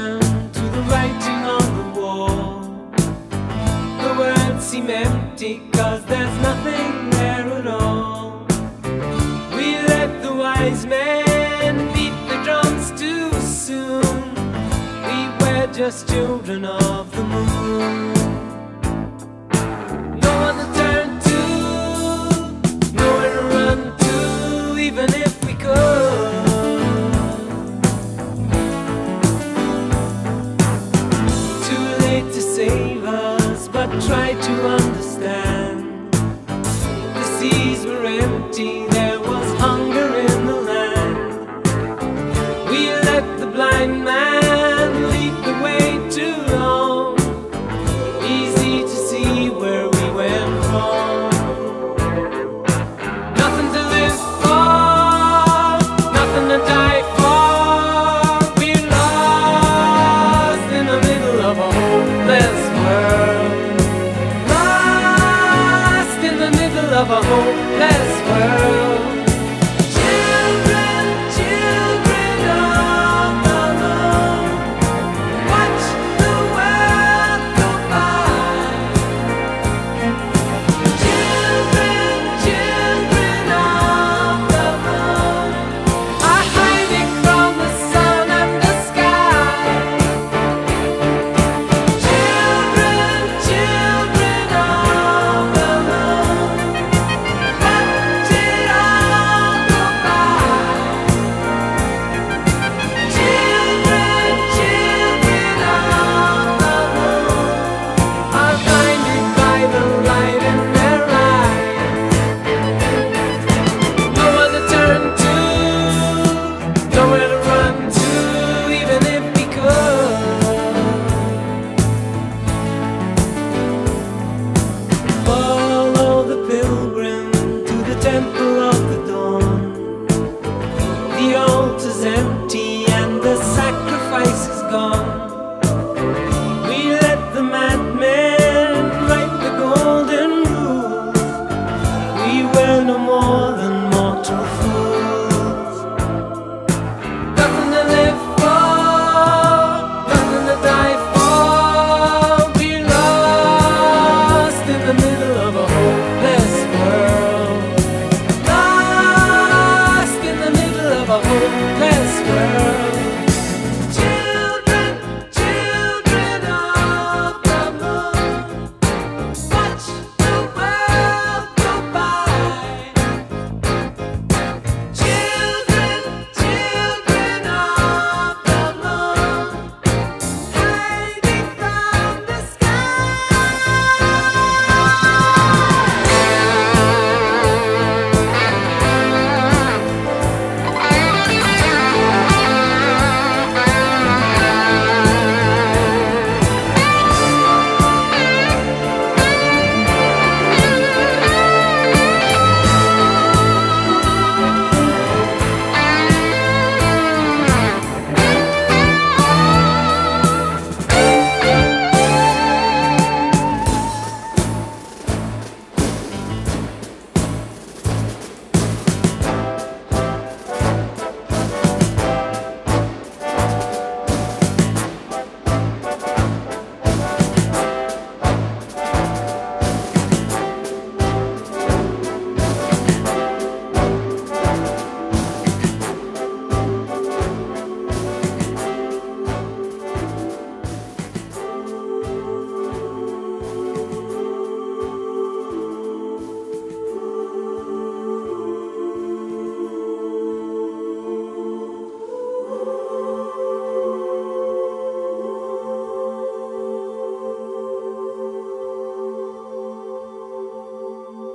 attention to the writing on the wall. The words seem empty, 'cause there's nothing there at all. We let the wise men beat the drums too soon. We were just children of the moon. No one to turn to, nowhere to run to, even if we could. Too late to save us, but try to